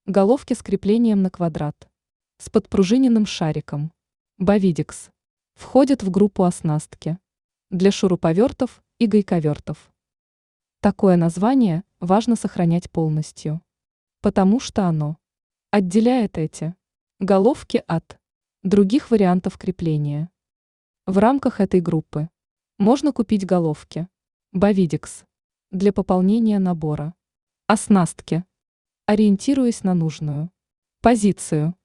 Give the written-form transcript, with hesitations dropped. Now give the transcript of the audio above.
Головки с креплением на квадрат. С подпружиненным шариком. Бовидекс. Входит в группу оснастки. Для шуруповертов и гайковертов. Такое название важно сохранять полностью. Потому что оно отделяет эти головки от других вариантов крепления. В рамках этой группы можно купить головки Бовидекс для пополнения набора оснастки, ориентируясь на нужную позицию.